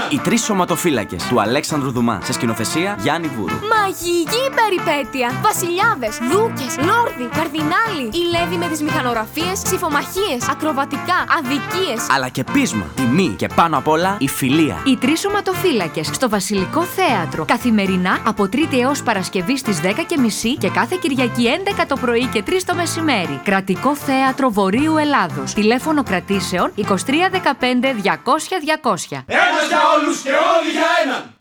Οι τρεις σωματοφύλακες του Αλέξανδρου Δουμά, σε σκηνοθεσία Γιάννη Βούρου. Μαγική περιπέτεια! Βασιλιάδες, δούκες, λόρδοι, καρδινάλοι, η Λέδη με τις μηχανογραφίες, ψηφομαχίες, ακροβατικά, αδικίες. Αλλά και πείσμα, τιμή και πάνω απ' όλα η φιλία. Οι τρεις σωματοφύλακες στο Βασιλικό Θέατρο. Καθημερινά από Τρίτη έως Παρασκευή στις 10:30 και κάθε Κυριακή 11 το πρωί και 3 το μεσημέρι. Κρατικό Θέατρο Βορείου Ελλάδος. Τηλέφωνο κρατήσεων 2315 200 200. Ένας για όλους και όλοι για έναν!